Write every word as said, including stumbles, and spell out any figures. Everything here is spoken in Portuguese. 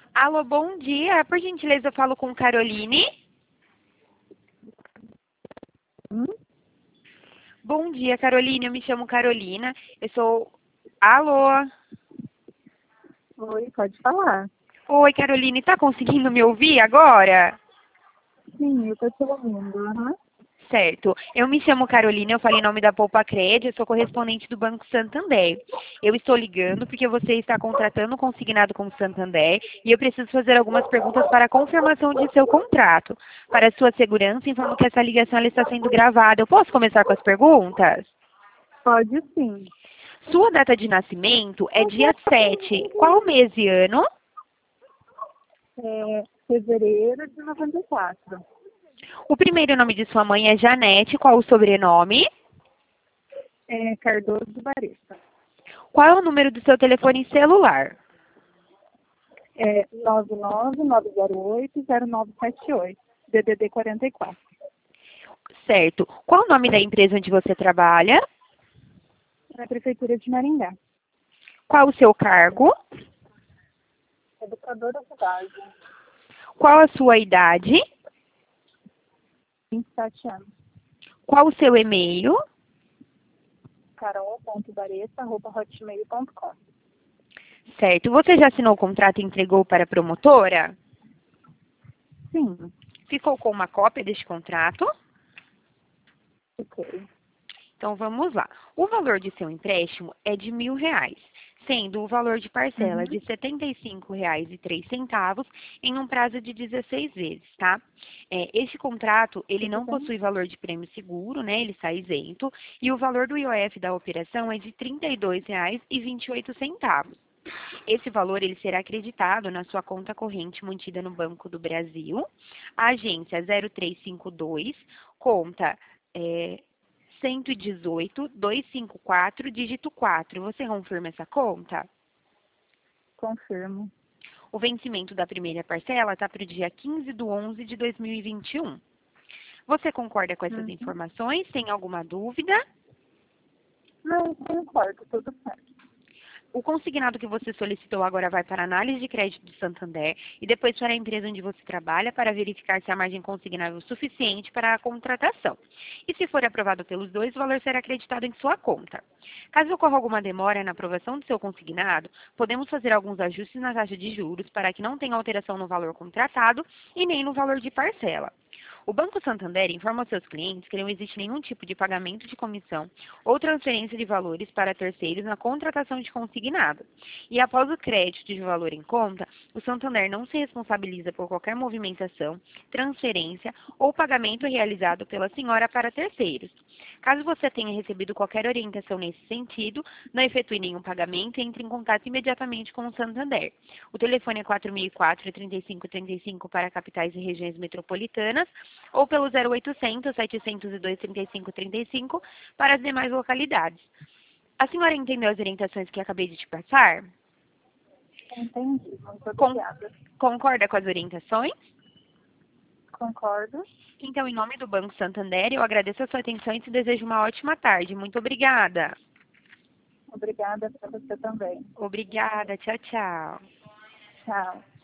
Alô, bom dia. Por gentileza, eu falo com Caroline. Hum? Bom dia, Caroline. Eu me chamo Carolina. Eu sou... Alô? Oi, pode falar. Oi, Caroline. Tá conseguindo me ouvir agora? Sim, eu tô te ouvindo. Aham. Certo. Eu me chamo Carolina, eu falei em nome da Poupa Cred, eu sou correspondente do Banco Santander. Eu estou ligando porque você está contratando um consignado com o Santander e eu preciso fazer algumas perguntas para a confirmação de seu contrato. Para sua segurança, informo que essa ligação ela está sendo gravada. Eu posso começar com as perguntas? Pode sim. Sua data de nascimento é dia sete. Qual mês e ano? É fevereiro de noventa e quatro. O primeiro nome de sua mãe é Janete. Qual o sobrenome? É Cardoso do Varesta. Qual é o número do seu telefone celular? É nove nove nove zero oito zero nove sete oito. D D D quarenta e quatro. Certo. Qual o nome da empresa onde você trabalha? Na Prefeitura de Maringá. Qual o seu cargo? Educadora de base. Qual a sua idade? vinte e sete anos. Qual o seu e-mail? carol ponto varesta arroba hotmail ponto com. Certo. Você já assinou o contrato e entregou para a promotora? Sim, Ficou com uma cópia deste contrato? ok. Então vamos lá. O valor de seu empréstimo é de mil reais, sendo o valor de parcela Uhum. de setenta e cinco reais e três centavos em um prazo de dezesseis vezes, tá? É, esse contrato, ele Tudo não bem? possui valor de prêmio seguro, né? Ele está isento. E o valor do I O F da operação é de trinta e dois reais e vinte e oito centavos. Esse valor ele será acreditado na sua conta corrente mantida no Banco do Brasil, a agência zero três cinco dois, conta é, cento e dezoito, duzentos e cinquenta e quatro, dígito quatro. Você confirma essa conta? Confirmo. O vencimento da primeira parcela está para o dia quinze de onze de dois mil e vinte e um. Você concorda com essas Uhum. informações? Tem alguma dúvida? Não, concordo, tudo certo. O consignado que você solicitou agora vai para a análise de crédito do Santander e depois para a empresa onde você trabalha para verificar se a margem consignável é suficiente para a contratação. E se for aprovado pelos dois, o valor será acreditado em sua conta. Caso ocorra alguma demora na aprovação do seu consignado, podemos fazer alguns ajustes na taxa de juros para que não tenha alteração no valor contratado e nem no valor de parcela. O Banco Santander informa aos seus clientes que não existe nenhum tipo de pagamento de comissão ou transferência de valores para terceiros na contratação de consignado. E após o crédito de valor em conta, o Santander não se responsabiliza por qualquer movimentação, transferência ou pagamento realizado pela senhora para terceiros. Caso você tenha recebido qualquer orientação nesse sentido, não efetue nenhum pagamento e entre em contato imediatamente com o Santander. O telefone é quatro mil e quatro, trinta e cinco trinta e cinco para capitais e regiões metropolitanas ou pelo zero oitocentos, setecentos e dois, trinta e cinco trinta e cinco para as demais localidades. A senhora entendeu as orientações que acabei de te passar? Entendi. Muito Con- obrigada. concorda com as orientações? Concordo. Então, em nome do Banco Santander, eu agradeço a sua atenção e te desejo uma ótima tarde. Muito obrigada. Obrigada para você também. Obrigada. Tchau, tchau. Tchau.